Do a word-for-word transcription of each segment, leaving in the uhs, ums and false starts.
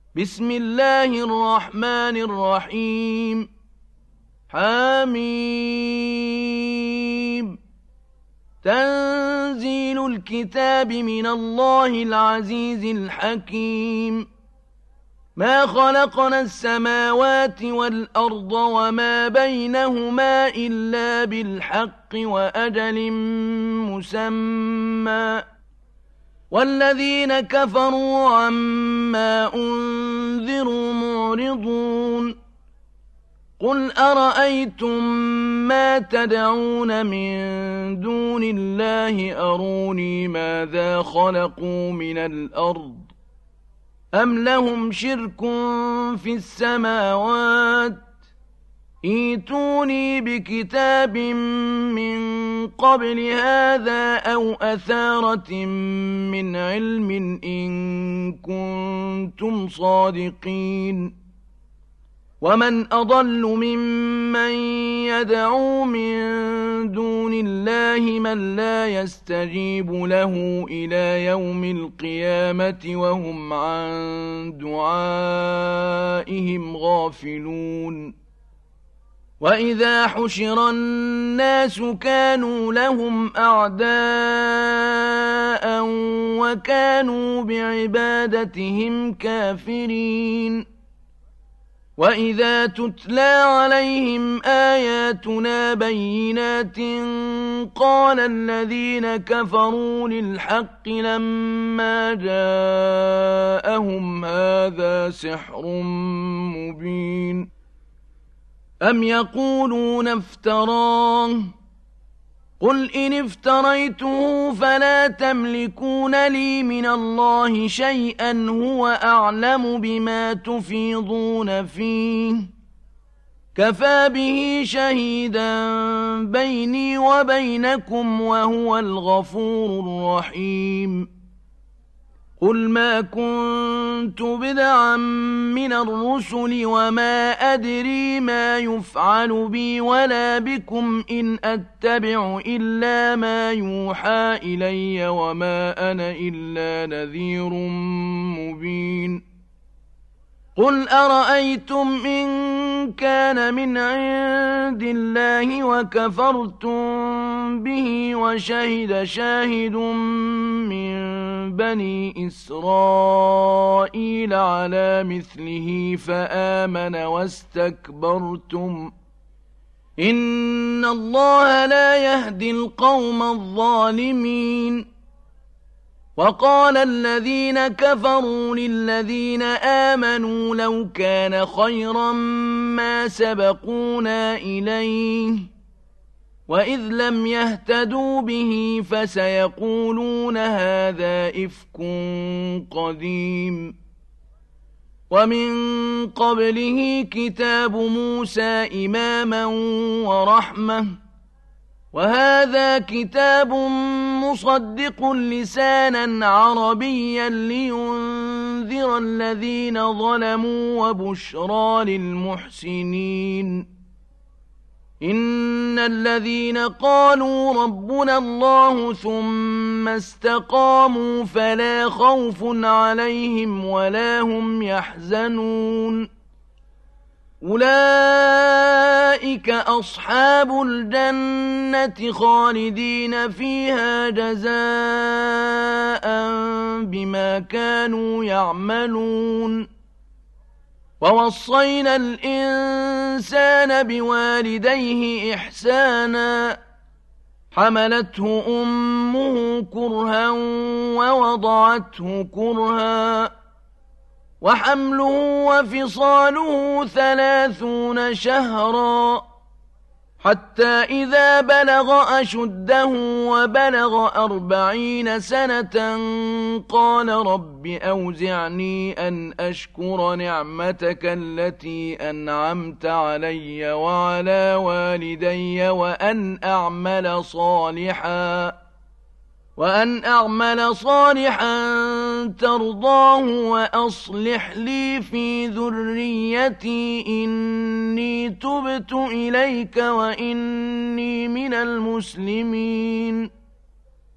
بسم الله الرحمن الرحيم. حميم. تنزيل الكتاب من الله العزيز الحكيم. ما خلقنا السماوات والأرض وما بينهما إلا بالحق وأجل مسمى، والذين كفروا عما أنذروا معرضون. قل أرأيتم ما تدعون من دون الله أروني ماذا خلقوا من الأرض أم لهم شرك في السماوات؟ ائتوني بكتاب من قبل هذا أو أثارة من علم إن كنتم صادقين. ومن أضل ممن يدعو من دون الله من لا يستجيب له إلى يوم القيامة وهم عن دعائهم غافلون. وإذا حشر الناس كانوا لهم أعداء وكانوا بعبادتهم كافرين. وإذا تتلى عليهم آياتنا بينات قال الذين كفروا للحق لما جاءهم هذا سحر مبين. أم يقولون افتراه؟ قل إن افتريته فلا تملكون لي من الله شيئا هو أعلم بما تفيضون فيه، كفى به شهيدا بيني وبينكم وهو الغفور الرحيم. قل ما كنت بدعا من الرسل وما أدري ما يفعل بي ولا بكم إن أتبع إلا ما يوحى إلي وما أنا إلا نذير مبين. قل أرأيتم إن كان من عند الله وكفرتم به وشهد شاهد من بني إسرائيل على مثله فآمن واستكبرتم إن الله لا يهدي القوم الظالمين. وقال الذين كفروا للذين آمنوا لو كان خيرا ما سبقونا إليه وإذ لم يهتدوا به فسيقولون هذا إفك قديم. ومن قبله كتاب موسى إماما ورحمة، وهذا كتاب مصدق لسانا عربيا لينذر الذين ظلموا وبشرى للمحسنين. إن الذين قالوا ربنا الله ثم استقاموا فلا خوف عليهم ولا هم يحزنون. أولئك أصحاب الجنة خالدين فيها جزاء بما كانوا يعملون. ووصينا الإنسان بوالديه إحسانا حملته أمه كرها ووضعته كرها وحمله وفصاله ثلاثون شهرا حتى إذا بلغ أشده وبلغ أربعين سنة قال رب أوزعني أن أشكر نعمتك التي أنعمت علي وعلى والدي وأن أعمل صالحا وأن أعمل صالحا ترضاه وأصلح لي في ذريتي إني تبت إليك وإني من المسلمين.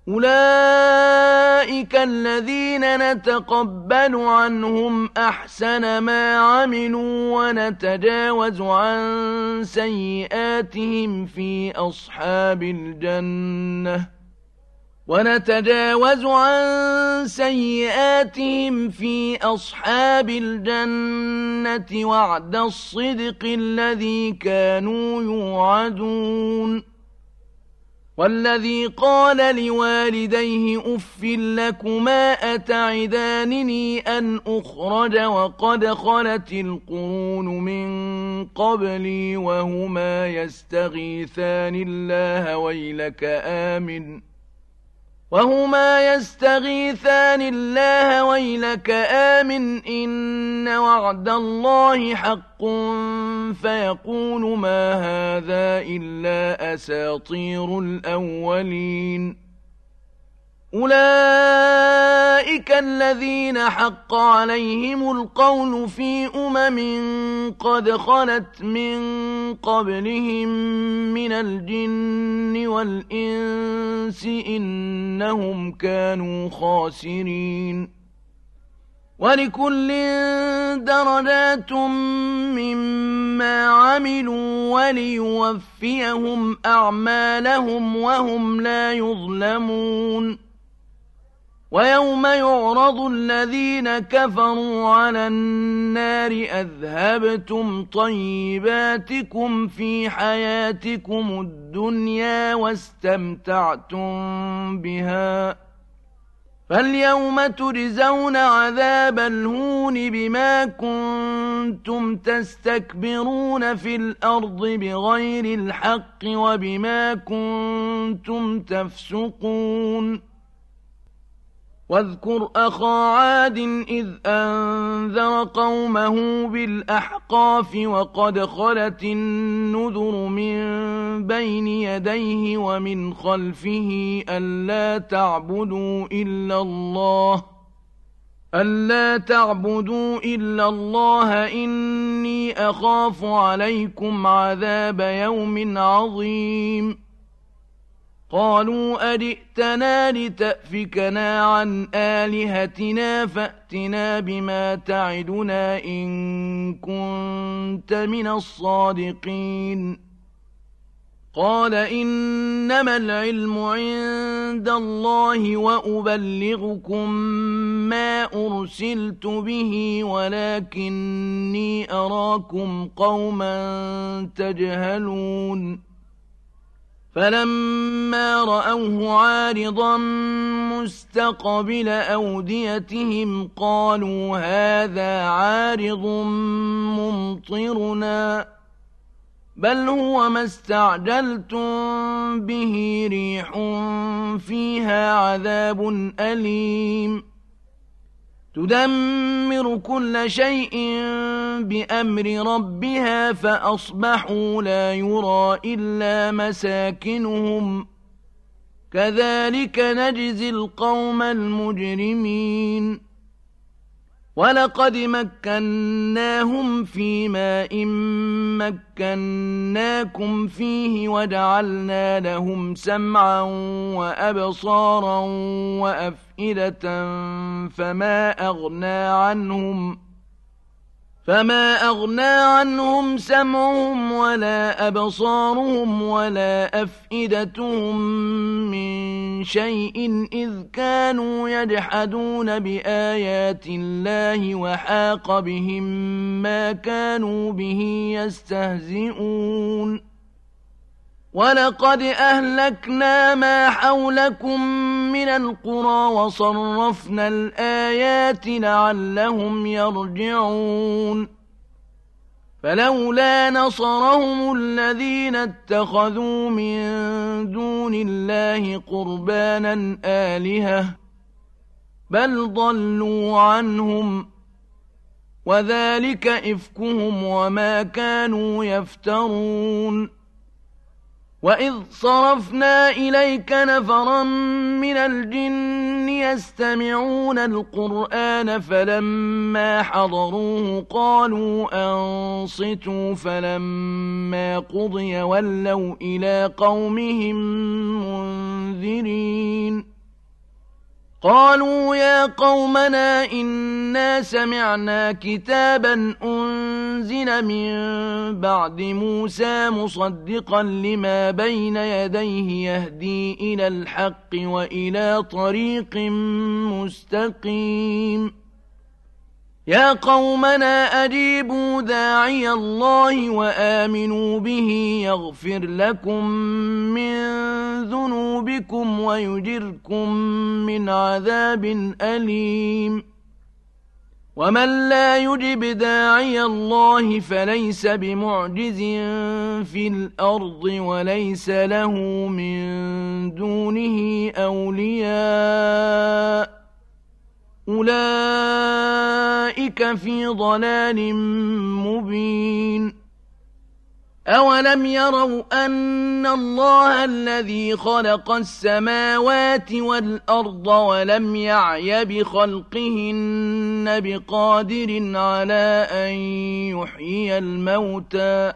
أولئك الذين نتقبل عنهم أحسن ما عملوا ونتجاوز عن سيئاتهم في أصحاب الجنة ونتجاوز عن سيئاتهم في أصحاب الجنة وعد الصدق الذي كانوا يوعدون والذي قال لوالديه أف لكما أتعدانني أن أخرج وقد خلت القرون من قبلي وهما يستغيثان الله ويلك آمن وهما يستغيثان الله ويلك آمن إن وعد الله حق فيقول ما هذا إلا أساطير الأولين أولئك الذين حق عليهم القول في أمم قد خلت من قبلهم من الجن والإنس إنهم كانوا خاسرين ولكل درجات مما عملوا وليوفيهم أعمالهم وهم لا يظلمون ويوم يعرض الذين كفروا على النار أذهبتم طيباتكم في حياتكم الدنيا واستمتعتم بها فاليوم تجزون عذاب الهون بما كنتم تستكبرون في الأرض بغير الحق وبما كنتم تفسقون واذكر أخا عاد إذ أنذر قومه بالأحقاف وقد خلت النذر من بين يديه ومن خلفه ألا تعبدوا إلا الله ألا تعبدوا إلا الله إني أخاف عليكم عذاب يوم عظيم قالوا أجئتنا لتأفكنا عن آلهتنا فأتنا بما تعدنا إن كنت من الصادقين قال إنما العلم عند الله وأبلغكم ما أرسلت به ولكني أراكم قوما تجهلون فلما رأوه عارضا مستقبل أوديتهم قالوا هذا عارض ممطرنا بل هو ما استعجلتم به ريح فيها عذاب أليم تدمر كل شيء بأمر ربها فأصبحوا لا يرى إلا مساكنهم كذلك نجزي القوم المجرمين ولقد مكناهم في ماء مكناكم فيه وجعلنا لهم سمعا وأبصارا وأفئدة فما أغنى عنهم فما أغنى عنهم سمعهم ولا أبصارهم ولا أفئدتهم من شيء إذ كانوا يجحدون بآيات الله وحاق بهم ما كانوا به يستهزئون ولقد أهلكنا ما حولكم من القرى وصرفنا الآيات لعلهم يرجعون فلولا نصرهم الذين اتخذوا من دون الله قربانا آلهة بل ضلوا عنهم وذلك إفكهم وما كانوا يفترون وإذ صرفنا إليك نفرا من الجن يستمعون القرآن فلما حضروه قالوا أنصتوا فلما قضي ولوا إلى قومهم منذرين قالوا يا قومنا إنا سمعنا كتابا أنزل من بعد موسى مصدقا لما بين يديه يهدي إلى الحق وإلى طريق مستقيم يا قومنا أجيبوا داعي الله وآمنوا به يغفر لكم من ذنوبكم ويجركم من عذاب أليم ومن لا يجب داعي الله فليس بمعجز في الأرض وليس له من دونه أولياء أولئك في ضلال مبين أولم يروا أن الله الذي خلق السماوات والأرض ولم يعي بخلقهن بقادر على أن يحيي الموتى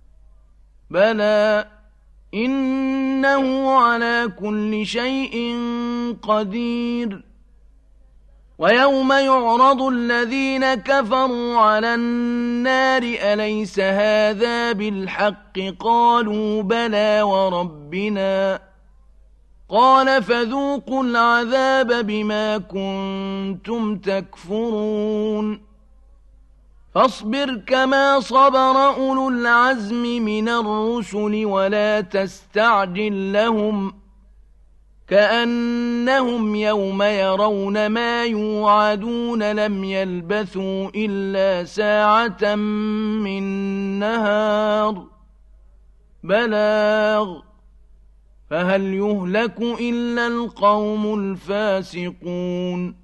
بلى إنه على كل شيء قدير ويوم يعرض الذين كفروا على النار أليس هذا بالحق قالوا بلى وربنا قال فذوقوا العذاب بما كنتم تكفرون فاصبر كما صبر أولو العزم من الرسل ولا تستعجل لهم كأنهم يوم يرون ما يوعدون لم يلبثوا إلا ساعة من نهار بلاغ فهل يهلك إلا القوم الفاسقون